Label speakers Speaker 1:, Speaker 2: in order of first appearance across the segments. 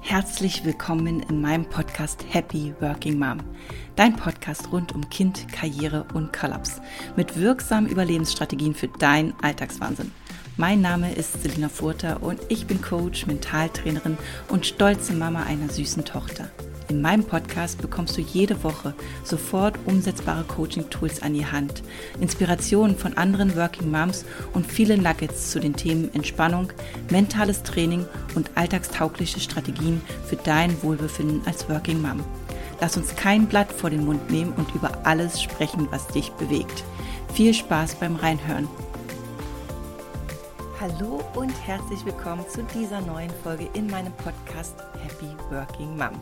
Speaker 1: Herzlich willkommen in meinem Podcast Happy Working Mom. Dein Podcast rund um Kind, Karriere und Kollaps. Mit wirksamen Überlebensstrategien für deinen Alltagswahnsinn. Mein Name ist Selina Furter und ich bin Coach, Mentaltrainerin und stolze Mama einer süßen Tochter. In meinem Podcast bekommst du jede Woche sofort umsetzbare Coaching-Tools an die Hand, Inspirationen von anderen Working Moms und viele Nuggets zu den Themen Entspannung, mentales Training und alltagstaugliche Strategien für dein Wohlbefinden als Working Mom. Lass uns kein Blatt vor den Mund nehmen und über alles sprechen, was dich bewegt. Viel Spaß beim Reinhören. Hallo und herzlich willkommen zu dieser neuen Folge in meinem Podcast Happy Working Mom.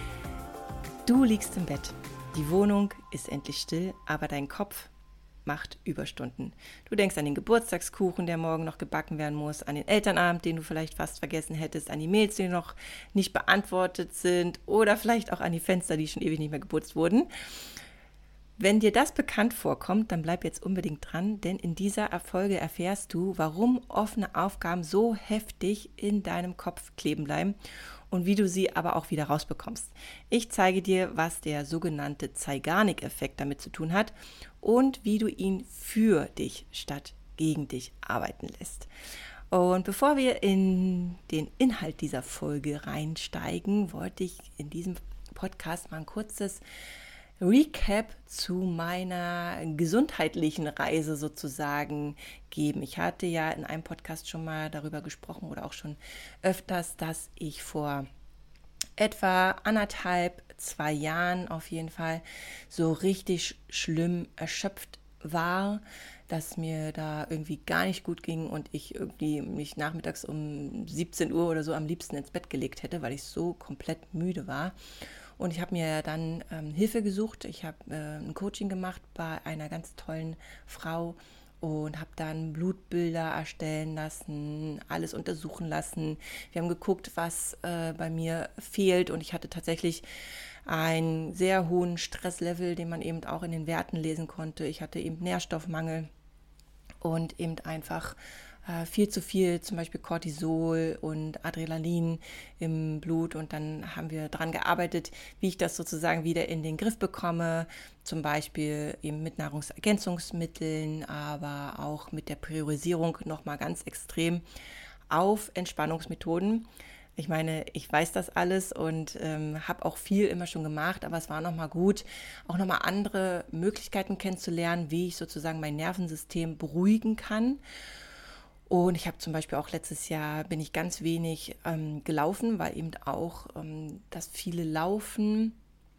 Speaker 1: Du liegst im Bett, die Wohnung ist endlich still, aber dein Kopf macht Überstunden. Du denkst an den Geburtstagskuchen, der morgen noch gebacken werden muss, an den Elternabend, den du vielleicht fast vergessen hättest, an die Mails, die noch nicht beantwortet sind oder vielleicht auch an die Fenster, die schon ewig nicht mehr geputzt wurden. Wenn dir das bekannt vorkommt, dann bleib jetzt unbedingt dran, denn in dieser Folge erfährst du, warum offene Aufgaben so heftig in deinem Kopf kleben bleiben und wie du sie aber auch wieder rausbekommst. Ich zeige dir, was der sogenannte Zeigarnik-Effekt damit zu tun hat und wie du ihn für dich statt gegen dich arbeiten lässt. Und bevor wir in den Inhalt dieser Folge reinsteigen, wollte ich in diesem Podcast mal ein kurzes Recap zu meiner gesundheitlichen Reise sozusagen geben. Ich hatte ja in einem Podcast schon mal darüber gesprochen oder auch schon öfters, dass ich vor etwa 2 Jahren auf jeden Fall so richtig schlimm erschöpft war, dass mir da irgendwie gar nicht gut ging und ich irgendwie mich nachmittags um 17 Uhr oder so am liebsten ins Bett gelegt hätte, weil ich so komplett müde war. Und ich habe mir dann Hilfe gesucht. Ich habe ein Coaching gemacht bei einer ganz tollen Frau und habe dann Blutbilder erstellen lassen, alles untersuchen lassen. Wir haben geguckt, was bei mir fehlt. Und ich hatte tatsächlich einen sehr hohen Stresslevel, den man eben auch in den Werten lesen konnte. Ich hatte eben Nährstoffmangel und eben einfach viel zu viel, zum Beispiel Cortisol und Adrenalin im Blut, und dann haben wir daran gearbeitet, wie ich das sozusagen wieder in den Griff bekomme, zum Beispiel eben mit Nahrungsergänzungsmitteln, aber auch mit der Priorisierung nochmal ganz extrem auf Entspannungsmethoden. Ich meine, ich weiß das alles und habe auch viel immer schon gemacht, aber es war nochmal gut, auch nochmal andere Möglichkeiten kennenzulernen, wie ich sozusagen mein Nervensystem beruhigen kann. Und ich habe zum Beispiel auch letztes Jahr bin ich ganz wenig gelaufen, weil eben auch das viele Laufen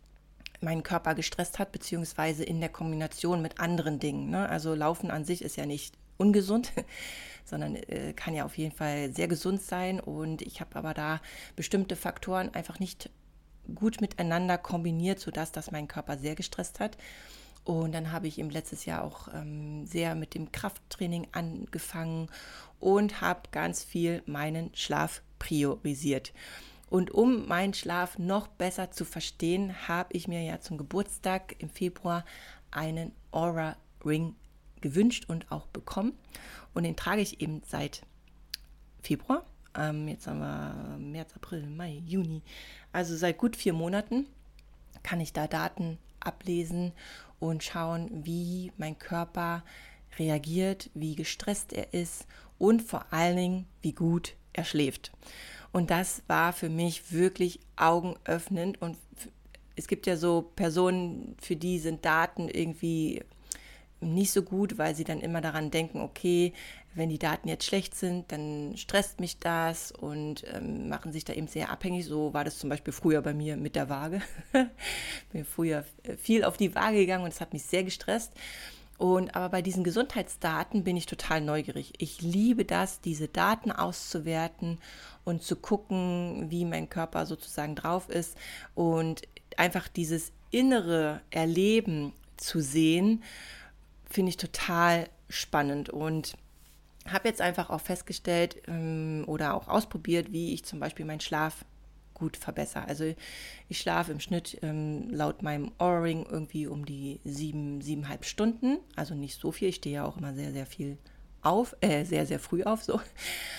Speaker 1: meinen Körper gestresst hat, beziehungsweise in der Kombination mit anderen Dingen. Ne? Also Laufen an sich ist ja nicht ungesund, sondern kann ja auf jeden Fall sehr gesund sein. Und ich habe aber da bestimmte Faktoren einfach nicht gut miteinander kombiniert, sodass das meinen Körper sehr gestresst hat. Und dann habe ich eben letztes Jahr auch sehr mit dem Krafttraining angefangen und habe ganz viel meinen Schlaf priorisiert. Und um meinen Schlaf noch besser zu verstehen, habe ich mir ja zum Geburtstag im Februar einen Oura Ring gewünscht und auch bekommen. Und den trage ich eben seit Februar. Jetzt haben wir März, April, Mai, Juni. Also seit gut 4 Monaten kann ich da Daten ablesen und schauen, wie mein Körper reagiert, wie gestresst er ist und vor allen Dingen, wie gut er schläft. Und das war für mich wirklich augenöffnend. Und es gibt ja so Personen, für die sind Daten irgendwie nicht so gut, weil sie dann immer daran denken, okay, wenn die Daten jetzt schlecht sind, dann stresst mich das und machen sich da eben sehr abhängig. So war das zum Beispiel früher bei mir mit der Waage. Bin früher viel auf die Waage gegangen und es hat mich sehr gestresst. Aber bei diesen Gesundheitsdaten bin ich total neugierig. Ich liebe das, diese Daten auszuwerten und zu gucken, wie mein Körper sozusagen drauf ist und einfach dieses innere Erleben zu sehen, finde ich total spannend und habe jetzt einfach auch festgestellt oder auch ausprobiert, wie ich zum Beispiel meinen Schlaf gut verbessere. Also ich schlafe im Schnitt laut meinem Oura Ring irgendwie um die 7,5 Stunden, also nicht so viel. Ich stehe ja auch immer sehr, sehr viel auf, sehr, sehr früh auf so.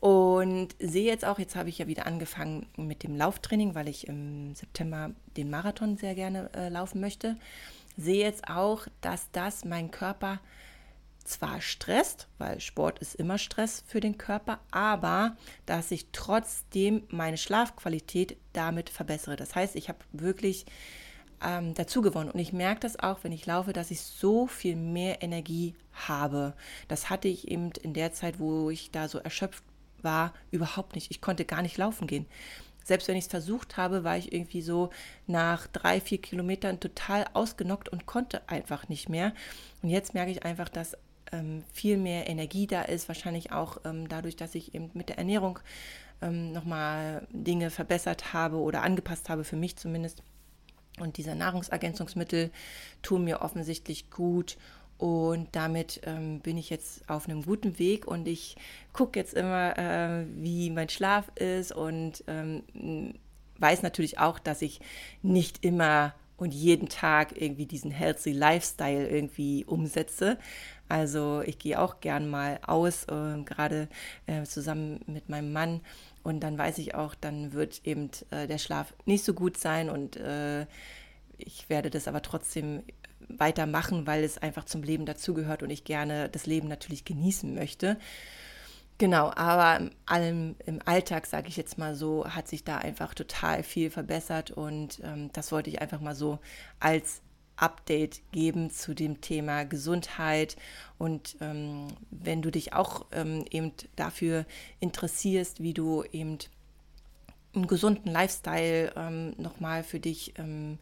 Speaker 1: Und sehe jetzt auch, jetzt habe ich ja wieder angefangen mit dem Lauftraining, weil ich im September den Marathon sehr gerne laufen möchte. Sehe jetzt auch, dass das meinen Körper zwar stresst, weil Sport ist immer Stress für den Körper, aber dass ich trotzdem meine Schlafqualität damit verbessere. Das heißt, ich habe wirklich dazu gewonnen. Und ich merke das auch, wenn ich laufe, dass ich so viel mehr Energie habe. Das hatte ich eben in der Zeit, wo ich da so erschöpft war, überhaupt nicht. Ich konnte gar nicht laufen gehen. Selbst wenn ich es versucht habe, war ich irgendwie so nach 3-4 Kilometern total ausgenockt und konnte einfach nicht mehr. Und jetzt merke ich einfach, dass viel mehr Energie da ist. Wahrscheinlich auch dadurch, dass ich eben mit der Ernährung nochmal Dinge verbessert habe oder angepasst habe, für mich zumindest. Und diese Nahrungsergänzungsmittel tun mir offensichtlich gut. Und damit bin ich jetzt auf einem guten Weg und ich gucke jetzt immer, wie mein Schlaf ist und weiß natürlich auch, dass ich nicht immer und jeden Tag irgendwie diesen healthy Lifestyle irgendwie umsetze. Also ich gehe auch gern mal aus, gerade zusammen mit meinem Mann. Und dann weiß ich auch, dann wird eben der Schlaf nicht so gut sein und ich werde das aber trotzdem weitermachen, weil es einfach zum Leben dazugehört und ich gerne das Leben natürlich genießen möchte. Genau, aber im Alltag, sage ich jetzt mal so, hat sich da einfach total viel verbessert und das wollte ich einfach mal so als Update geben zu dem Thema Gesundheit. Und wenn du dich auch eben dafür interessierst, wie du eben einen gesunden Lifestyle nochmal für dich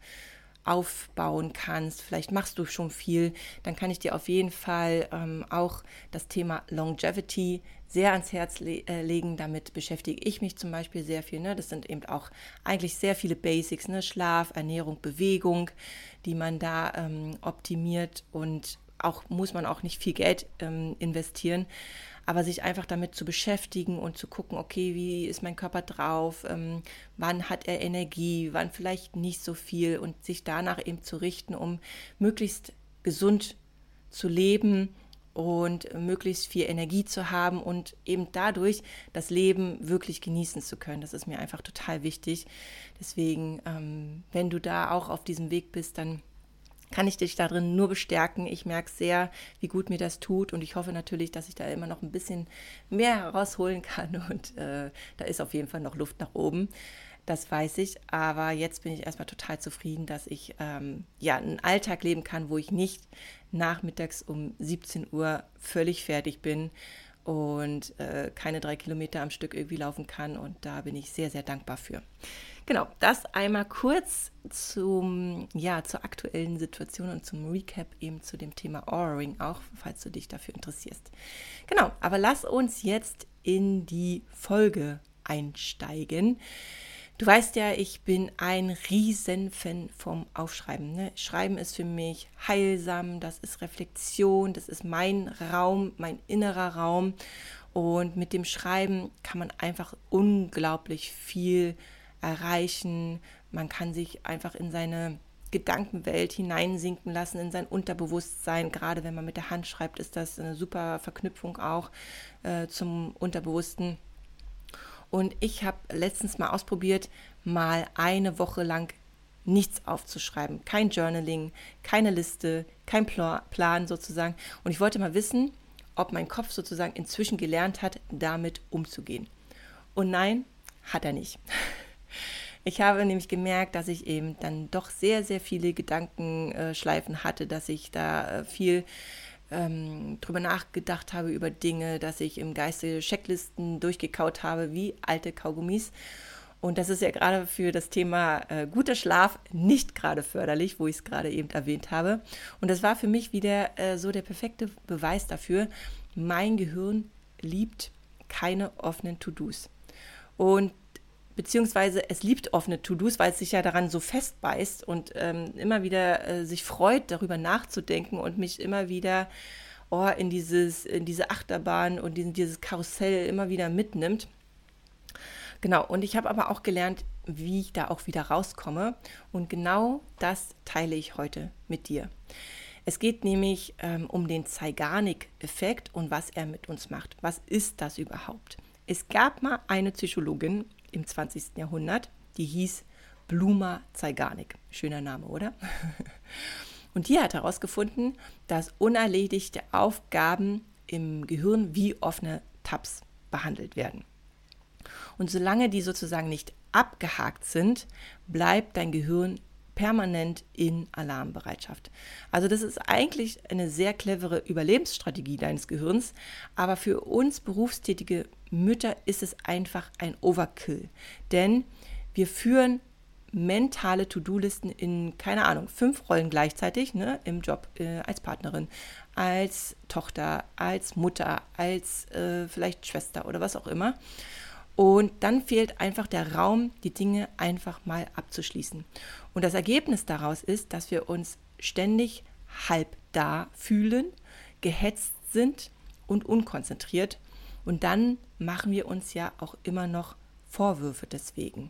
Speaker 1: aufbauen kannst, vielleicht machst du schon viel, dann kann ich dir auf jeden Fall auch das Thema Longevity sehr ans Herz legen. Damit beschäftige ich mich zum Beispiel sehr viel. Ne? Das sind eben auch eigentlich sehr viele Basics, ne? Schlaf, Ernährung, Bewegung, die man da optimiert und auch muss man auch nicht viel Geld investieren. Aber sich einfach damit zu beschäftigen und zu gucken, okay, wie ist mein Körper drauf, wann hat er Energie, wann vielleicht nicht so viel und sich danach eben zu richten, um möglichst gesund zu leben und möglichst viel Energie zu haben und eben dadurch das Leben wirklich genießen zu können. Das ist mir einfach total wichtig. Deswegen, wenn du da auch auf diesem Weg bist, dann kann ich dich darin nur bestärken. Ich merke sehr, wie gut mir das tut und ich hoffe natürlich, dass ich da immer noch ein bisschen mehr herausholen kann und da ist auf jeden Fall noch Luft nach oben. Das weiß ich, aber jetzt bin ich erstmal total zufrieden, dass ich einen Alltag leben kann, wo ich nicht nachmittags um 17 Uhr völlig fertig bin und keine 3 Kilometer am Stück irgendwie laufen kann und da bin ich sehr, sehr dankbar für. Genau, das einmal kurz zur aktuellen Situation und zum Recap eben zu dem Thema Oura Ring auch, falls du dich dafür interessierst. Genau, aber lass uns jetzt in die Folge einsteigen. Du weißt ja, ich bin ein Riesenfan vom Aufschreiben. Ne? Schreiben ist für mich heilsam, das ist Reflexion, das ist mein Raum, mein innerer Raum. Und mit dem Schreiben kann man einfach unglaublich viel erreichen. Man kann sich einfach in seine Gedankenwelt hineinsinken lassen, in sein Unterbewusstsein. Gerade wenn man mit der Hand schreibt, ist das eine super Verknüpfung auch zum Unterbewussten. Und ich habe letztens mal ausprobiert, mal eine Woche lang nichts aufzuschreiben. Kein Journaling, keine Liste, kein Plan sozusagen. Und ich wollte mal wissen, ob mein Kopf sozusagen inzwischen gelernt hat, damit umzugehen. Und nein, hat er nicht. Ich habe nämlich gemerkt, dass ich eben dann doch sehr, sehr viele Gedankenschleifen hatte, dass ich da viel drüber nachgedacht habe über Dinge, dass ich im Geiste Checklisten durchgekaut habe wie alte Kaugummis. Und das ist ja gerade für das Thema guter Schlaf nicht gerade förderlich, wo ich es gerade eben erwähnt habe. Und das war für mich wieder so der perfekte Beweis dafür, mein Gehirn liebt keine offenen To-Dos. Und beziehungsweise es liebt offene To-Dos, weil es sich ja daran so festbeißt und immer wieder sich freut, darüber nachzudenken und mich immer wieder in diese Achterbahn und dieses Karussell immer wieder mitnimmt. Genau, und ich habe aber auch gelernt, wie ich da auch wieder rauskomme. Und genau das teile ich heute mit dir. Es geht nämlich um den Zeigarnik-Effekt und was er mit uns macht. Was ist das überhaupt? Es gab mal eine Psychologin im 20. Jahrhundert, die hieß Bluma Zeigarnik. Schöner Name, oder? Und die hat herausgefunden, dass unerledigte Aufgaben im Gehirn wie offene Tabs behandelt werden. Und solange die sozusagen nicht abgehakt sind, bleibt dein Gehirn permanent in Alarmbereitschaft. Also das ist eigentlich eine sehr clevere Überlebensstrategie deines Gehirns, aber für uns berufstätige Mütter ist es einfach ein Overkill, denn wir führen mentale To-Do-Listen in, keine Ahnung, 5 Rollen gleichzeitig, ne, im Job, als Partnerin, als Tochter, als Mutter, als vielleicht Schwester oder was auch immer. Und dann fehlt einfach der Raum, die Dinge einfach mal abzuschließen. Und das Ergebnis daraus ist, dass wir uns ständig halb da fühlen, gehetzt sind und unkonzentriert. Und dann machen wir uns ja auch immer noch Vorwürfe deswegen.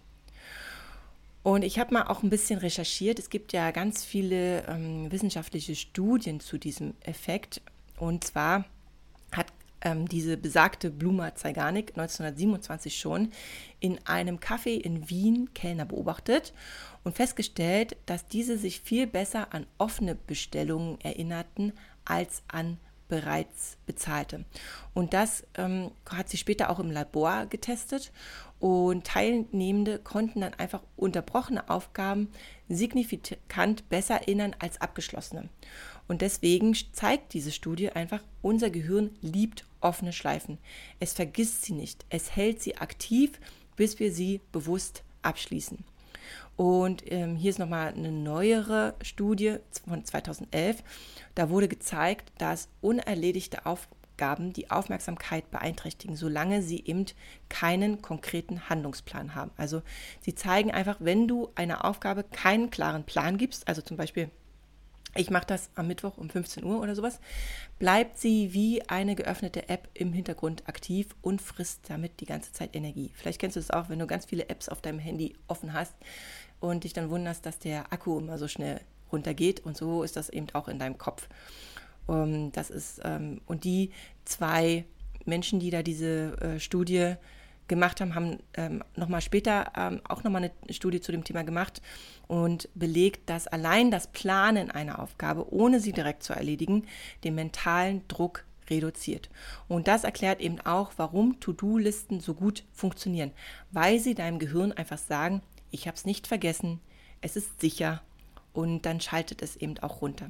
Speaker 1: Und ich habe mal auch ein bisschen recherchiert. Es gibt ja ganz viele wissenschaftliche Studien zu diesem Effekt. Und zwar hat diese besagte Bluma Zeigarnik 1927 schon in einem Café in Wien Kellner beobachtet und festgestellt, dass diese sich viel besser an offene Bestellungen erinnerten als an bereits bezahlte. Und das hat sie später auch im Labor getestet und Teilnehmende konnten dann einfach unterbrochene Aufgaben signifikant besser erinnern als abgeschlossene. Und deswegen zeigt diese Studie einfach, unser Gehirn liebt offene Schleifen. Es vergisst sie nicht, es hält sie aktiv, bis wir sie bewusst abschließen. Und hier ist nochmal eine neuere Studie von 2011. Da wurde gezeigt, dass unerledigte Aufgaben die Aufmerksamkeit beeinträchtigen, solange sie eben keinen konkreten Handlungsplan haben. Also sie zeigen einfach, wenn du einer Aufgabe keinen klaren Plan gibst, also zum Beispiel ich mache das am Mittwoch um 15 Uhr oder sowas, bleibt sie wie eine geöffnete App im Hintergrund aktiv und frisst damit die ganze Zeit Energie. Vielleicht kennst du es auch, wenn du ganz viele Apps auf deinem Handy offen hast und dich dann wunderst, dass der Akku immer so schnell runtergeht, und so ist das eben auch in deinem Kopf. Und die 2 Menschen, die da diese Studie gemacht haben nochmal später auch nochmal eine Studie zu dem Thema gemacht und belegt, dass allein das Planen einer Aufgabe, ohne sie direkt zu erledigen, den mentalen Druck reduziert. Und das erklärt eben auch, warum To-Do-Listen so gut funktionieren, weil sie deinem Gehirn einfach sagen, ich habe es nicht vergessen, es ist sicher, und dann schaltet es eben auch runter.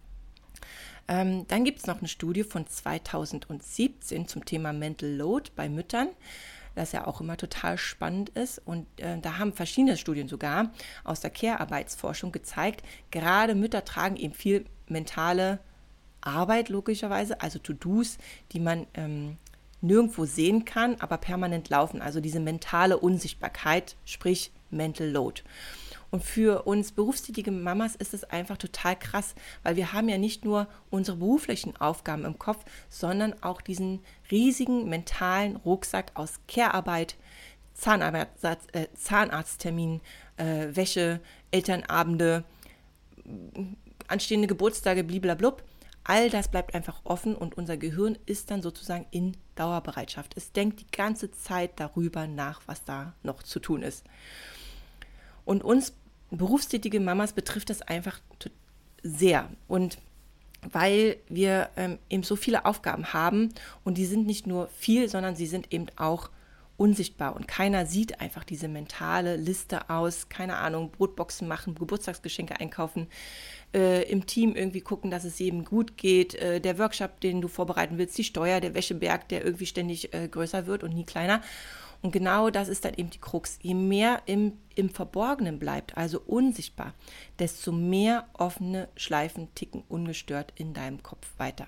Speaker 1: Dann gibt es noch eine Studie von 2017 zum Thema Mental Load bei Müttern, das ja auch immer total spannend ist. Und da haben verschiedene Studien sogar aus der Care-Arbeitsforschung gezeigt, gerade Mütter tragen eben viel mentale Arbeit logischerweise, also To-Dos, die man nirgendwo sehen kann, aber permanent laufen. Also diese mentale Unsichtbarkeit, sprich Mental Load. Und für uns berufstätige Mamas ist es einfach total krass, weil wir haben ja nicht nur unsere beruflichen Aufgaben im Kopf, sondern auch diesen riesigen mentalen Rucksack aus Care-Arbeit, Zahnarzttermin, Wäsche, Elternabende, anstehende Geburtstage, bliblablub. All das bleibt einfach offen und unser Gehirn ist dann sozusagen in Dauerbereitschaft. Es denkt die ganze Zeit darüber nach, was da noch zu tun ist. Und uns berufstätige Mamas betrifft das einfach sehr. Und weil wir eben so viele Aufgaben haben und die sind nicht nur viel, sondern sie sind eben auch unsichtbar und keiner sieht einfach diese mentale Liste aus, keine Ahnung, Brotboxen machen, Geburtstagsgeschenke einkaufen, im Team irgendwie gucken, dass es jedem gut geht, der Workshop, den du vorbereiten willst, die Steuer, der Wäscheberg, der irgendwie ständig größer wird und nie kleiner. Und genau das ist dann eben die Krux. Je mehr im Verborgenen bleibt, also unsichtbar, desto mehr offene Schleifen ticken ungestört in deinem Kopf weiter.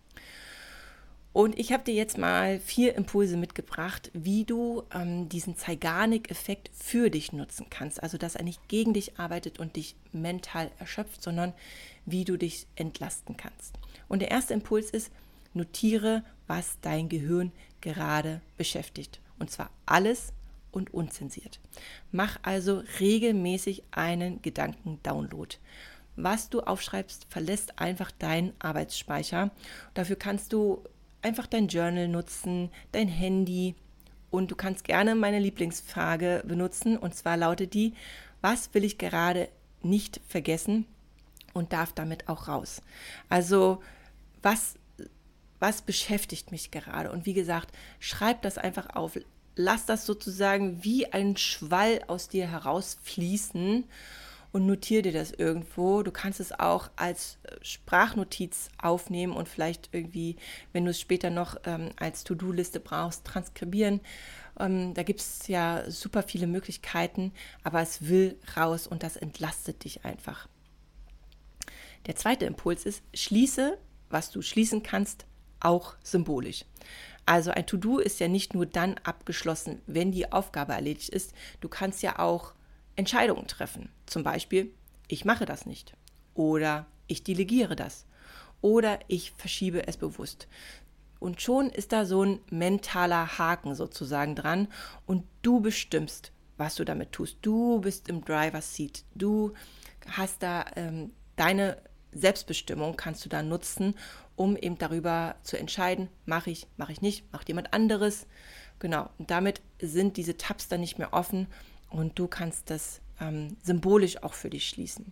Speaker 1: Und ich habe dir jetzt mal 4 Impulse mitgebracht, wie du diesen Zeigarnik-Effekt für dich nutzen kannst. Also, dass er nicht gegen dich arbeitet und dich mental erschöpft, sondern wie du dich entlasten kannst. Und der erste Impuls ist, notiere, was dein Gehirn gerade beschäftigt. Und zwar alles und unzensiert. Mach also regelmäßig einen Gedanken-Download. Was du aufschreibst, verlässt einfach deinen Arbeitsspeicher. Dafür kannst du einfach dein Journal nutzen, dein Handy Und du kannst gerne meine Lieblingsfrage benutzen. Und zwar lautet die: Was will ich gerade nicht vergessen und darf damit auch raus? Also was beschäftigt mich gerade? Und wie gesagt, schreib das einfach auf. Lass das sozusagen wie ein Schwall aus dir herausfließen und notiere dir das irgendwo. Du kannst es auch als Sprachnotiz aufnehmen und vielleicht irgendwie, wenn du es später noch als To-Do-Liste brauchst, transkribieren. Da gibt es ja super viele Möglichkeiten, aber es will raus und das entlastet dich einfach. Der zweite Impuls ist: Schließe, was du schließen kannst, auch symbolisch. Also ein To-Do ist ja nicht nur dann abgeschlossen, wenn die Aufgabe erledigt ist. Du kannst ja auch Entscheidungen treffen. Zum Beispiel: Ich mache das nicht. Oder ich delegiere das. Oder ich verschiebe es bewusst. Und schon ist da so ein mentaler Haken sozusagen dran. Und du bestimmst, was du damit tust. Du bist im Driver's Seat. Du hast da deine Selbstbestimmung kannst du da nutzen, um eben darüber zu entscheiden: mache ich nicht, macht jemand anderes. Genau, und damit sind diese Tabs dann nicht mehr offen und du kannst das symbolisch auch für dich schließen.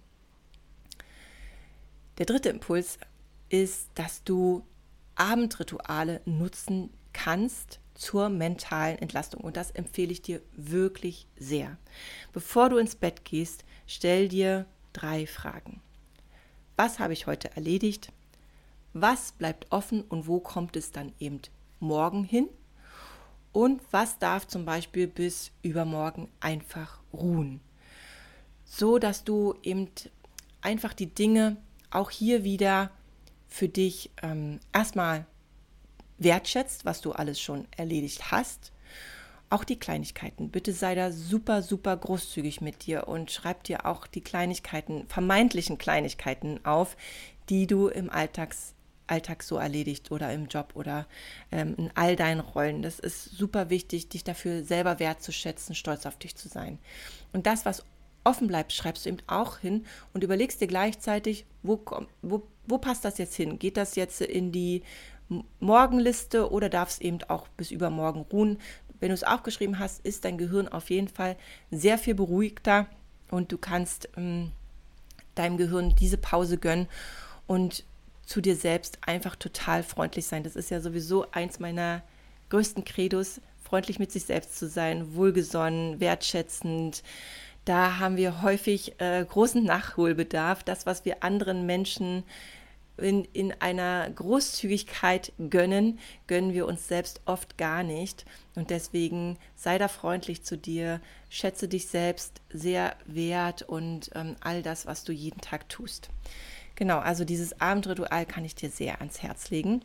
Speaker 1: Der dritte Impuls ist, dass du Abendrituale nutzen kannst zur mentalen Entlastung. Und das empfehle ich dir wirklich sehr. Bevor du ins Bett gehst, stell dir 3 Fragen. Was habe ich heute erledigt? Was bleibt offen und wo kommt es dann eben morgen hin? Und was darf zum Beispiel bis übermorgen einfach ruhen? So, dass du eben einfach die Dinge auch hier wieder für dich erstmal wertschätzt, was du alles schon erledigt hast. Auch die Kleinigkeiten. Bitte sei da super, super großzügig mit dir und schreib dir auch die Kleinigkeiten, vermeintlichen Kleinigkeiten auf, die du im Alltag so erledigt oder im Job oder in all deinen Rollen. Das ist super wichtig, dich dafür selber wertzuschätzen, stolz auf dich zu sein. Und das, was offen bleibt, schreibst du eben auch hin und überlegst dir gleichzeitig, wo passt das jetzt hin? Geht das jetzt in die Morgenliste oder darf es eben auch bis übermorgen ruhen? Wenn du es aufgeschrieben hast, ist dein Gehirn auf jeden Fall sehr viel beruhigter und du kannst deinem Gehirn diese Pause gönnen und zu dir selbst einfach total freundlich sein. Das ist ja sowieso eins meiner größten Credos, freundlich mit sich selbst zu sein, wohlgesonnen, wertschätzend. Da haben wir häufig großen Nachholbedarf. Das, was wir anderen Menschen in einer Großzügigkeit gönnen wir uns selbst oft gar nicht. Und deswegen sei da freundlich zu dir, schätze dich selbst sehr wert und all das, was du jeden Tag tust. Genau, also dieses Abendritual kann ich dir sehr ans Herz legen.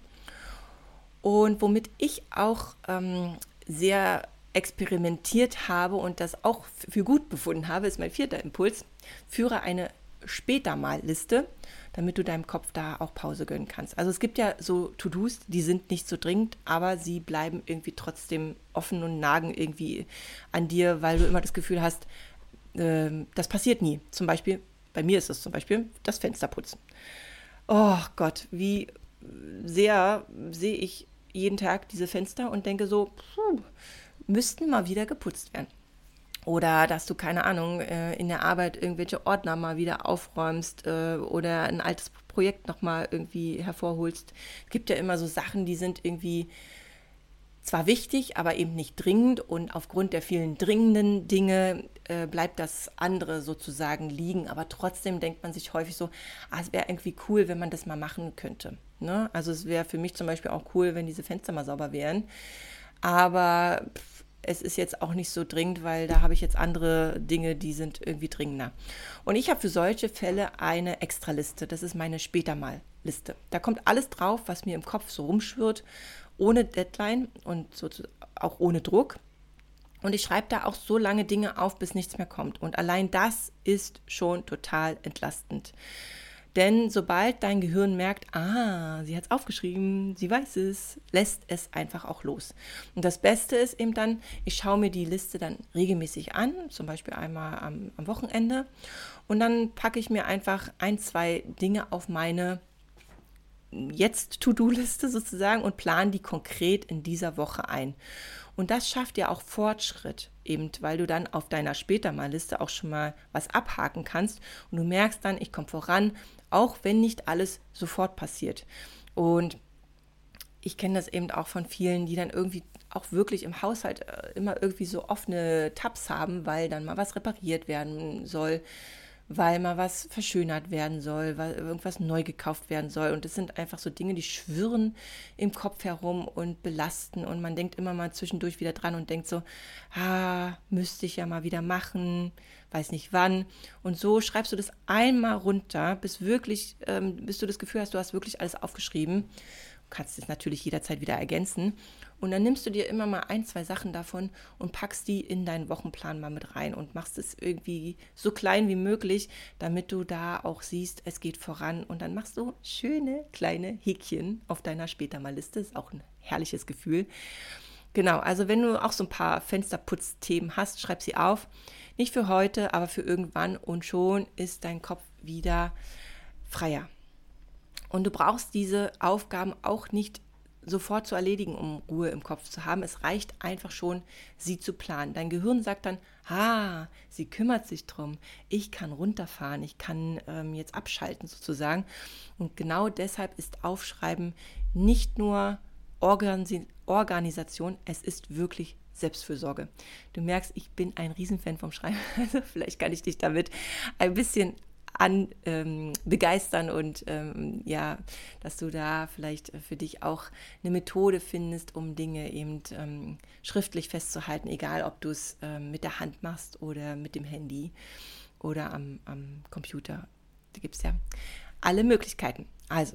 Speaker 1: Und womit ich auch sehr experimentiert habe und das auch für gut befunden habe, ist mein 4. Impuls: Führe eine Später-mal-Liste, damit du deinem Kopf da auch Pause gönnen kannst. Also es gibt ja so To-Dos, die sind nicht so dringend, aber sie bleiben irgendwie trotzdem offen und nagen irgendwie an dir, weil du immer das Gefühl hast, das passiert nie. Zum Beispiel, bei mir ist es zum Beispiel das Fenster putzen. Oh Gott, wie sehr sehe ich jeden Tag diese Fenster und denke so, müssten mal wieder geputzt werden. Oder dass du, keine Ahnung, in der Arbeit irgendwelche Ordner mal wieder aufräumst oder ein altes Projekt nochmal irgendwie hervorholst. Es gibt ja immer so Sachen, die sind irgendwie zwar wichtig, aber eben nicht dringend. Und aufgrund der vielen dringenden Dinge bleibt das andere sozusagen liegen. Aber trotzdem denkt man sich häufig so, es wäre irgendwie cool, wenn man das mal machen könnte. Ne? Also es wäre für mich zum Beispiel auch cool, wenn diese Fenster mal sauber wären. Aber es ist jetzt auch nicht so dringend, weil da habe ich jetzt andere Dinge, die sind irgendwie dringender. Und ich habe für solche Fälle eine Extraliste. Das ist meine Später-mal-Liste. Da kommt alles drauf, was mir im Kopf so rumschwirrt, ohne Deadline und so, auch ohne Druck. Und ich schreibe da auch so lange Dinge auf, bis nichts mehr kommt. Und allein das ist schon total entlastend. Denn sobald dein Gehirn merkt, sie hat es aufgeschrieben, sie weiß es, lässt es einfach auch los. Und das Beste ist eben dann, ich schaue mir die Liste dann regelmäßig an, zum Beispiel einmal am Wochenende. Und dann packe ich mir einfach 1, 2 Dinge auf meine Jetzt-To-Do-Liste sozusagen und plan die konkret in dieser Woche ein. Und das schafft ja auch Fortschritt, eben weil du dann auf deiner Später-Mal-Liste auch schon mal was abhaken kannst und du merkst dann, ich komme voran, auch wenn nicht alles sofort passiert. Und ich kenne das eben auch von vielen, die dann irgendwie auch wirklich im Haushalt immer irgendwie so offene Tabs haben, weil dann mal was repariert werden soll, weil mal was verschönert werden soll, weil irgendwas neu gekauft werden soll. Und das sind einfach so Dinge, die schwirren im Kopf herum und belasten. Und man denkt immer mal zwischendurch wieder dran und denkt so, müsste ich ja mal wieder machen, weiß nicht wann. Und so schreibst du das einmal runter, bis du das Gefühl hast, du hast wirklich alles aufgeschrieben. Du kannst es natürlich jederzeit wieder ergänzen. Und dann nimmst du dir immer mal 1, 2 Sachen davon und packst die in deinen Wochenplan mal mit rein und machst es irgendwie so klein wie möglich, damit du da auch siehst, es geht voran. Und dann machst du schöne kleine Häkchen auf deiner Später-Mal-Liste. Ist auch ein herrliches Gefühl. Genau, also wenn du auch so ein paar Fensterputzthemen hast, schreib sie auf. Nicht für heute, aber für irgendwann. Und schon ist dein Kopf wieder freier. Und du brauchst diese Aufgaben auch nicht sofort zu erledigen, um Ruhe im Kopf zu haben. Es reicht einfach schon, sie zu planen. Dein Gehirn sagt dann, sie kümmert sich drum. Ich kann runterfahren, ich kann jetzt abschalten sozusagen. Und genau deshalb ist Aufschreiben nicht nur Organisation, es ist wirklich Selbstfürsorge. Du merkst, ich bin ein Riesenfan vom Schreiben. Also vielleicht kann ich dich damit ein bisschen begeistern und dass du da vielleicht für dich auch eine Methode findest, um Dinge eben schriftlich festzuhalten, egal ob du es mit der Hand machst oder mit dem Handy oder am Computer. Da gibt es ja alle Möglichkeiten. Also,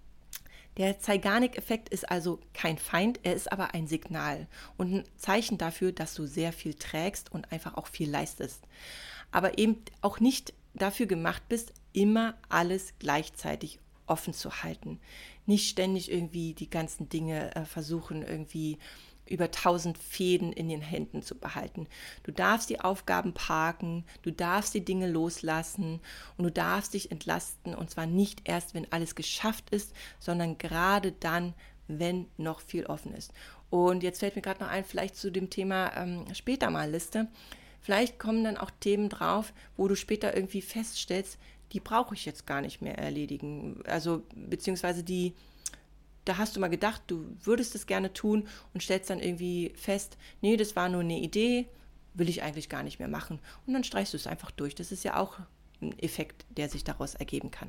Speaker 1: der Zeigarnik-Effekt ist also kein Feind, er ist aber ein Signal und ein Zeichen dafür, dass du sehr viel trägst und einfach auch viel leistest. Aber eben auch nicht dafür gemacht bist, immer alles gleichzeitig offen zu halten. Nicht ständig irgendwie die ganzen Dinge versuchen, irgendwie über 1000 Fäden in den Händen zu behalten. Du darfst die Aufgaben parken, du darfst die Dinge loslassen und du darfst dich entlasten, und zwar nicht erst, wenn alles geschafft ist, sondern gerade dann, wenn noch viel offen ist. Und jetzt fällt mir gerade noch ein, vielleicht zu dem Thema Später-Mal-Liste. Vielleicht kommen dann auch Themen drauf, wo du später irgendwie feststellst, die brauche ich jetzt gar nicht mehr erledigen. Also beziehungsweise da hast du mal gedacht, du würdest es gerne tun und stellst dann irgendwie fest, nee, das war nur eine Idee, will ich eigentlich gar nicht mehr machen. Und dann streichst du es einfach durch. Das ist ja auch ein Effekt, der sich daraus ergeben kann.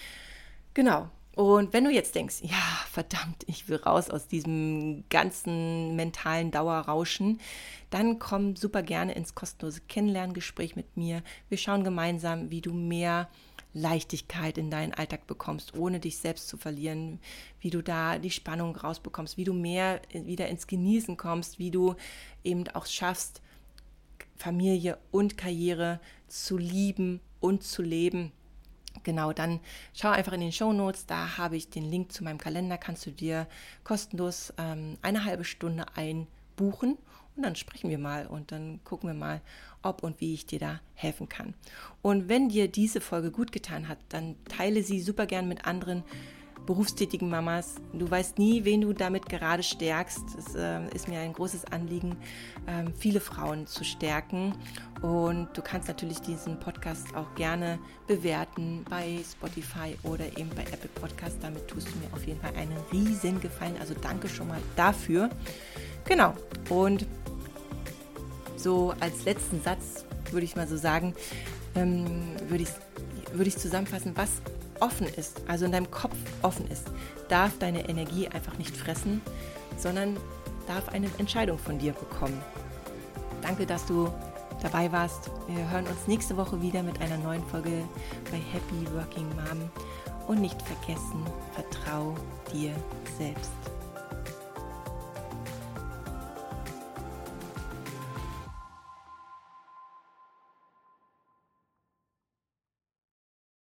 Speaker 1: Genau. Und wenn du jetzt denkst, ja, verdammt, ich will raus aus diesem ganzen mentalen Dauerrauschen, dann komm super gerne ins kostenlose Kennenlerngespräch mit mir. Wir schauen gemeinsam, wie du mehr Leichtigkeit in deinen Alltag bekommst, ohne dich selbst zu verlieren, wie du da die Spannung rausbekommst, wie du mehr wieder ins Genießen kommst, wie du eben auch schaffst, Familie und Karriere zu lieben und zu leben. Genau, dann schau einfach in den Shownotes, da habe ich den Link zu meinem Kalender, kannst du dir kostenlos eine halbe Stunde einbuchen und dann sprechen wir mal und dann gucken wir mal, ob und wie ich dir da helfen kann. Und wenn dir diese Folge gut getan hat, dann teile sie super gern mit anderen berufstätigen Mamas. Du weißt nie, wen du damit gerade stärkst. Es ist mir ein großes Anliegen, viele Frauen zu stärken. Und du kannst natürlich diesen Podcast auch gerne bewerten bei Spotify oder eben bei Apple Podcast. Damit tust du mir auf jeden Fall einen riesen Gefallen. Also danke schon mal dafür. Genau. Und so als letzten Satz würde ich mal so sagen, würde ich zusammenfassen, was offen ist, also in deinem Kopf offen ist, darf deine Energie einfach nicht fressen, sondern darf eine Entscheidung von dir bekommen. Danke, dass du dabei warst. Wir hören uns nächste Woche wieder mit einer neuen Folge bei Happy Working Mom. Und nicht vergessen, vertrau dir selbst.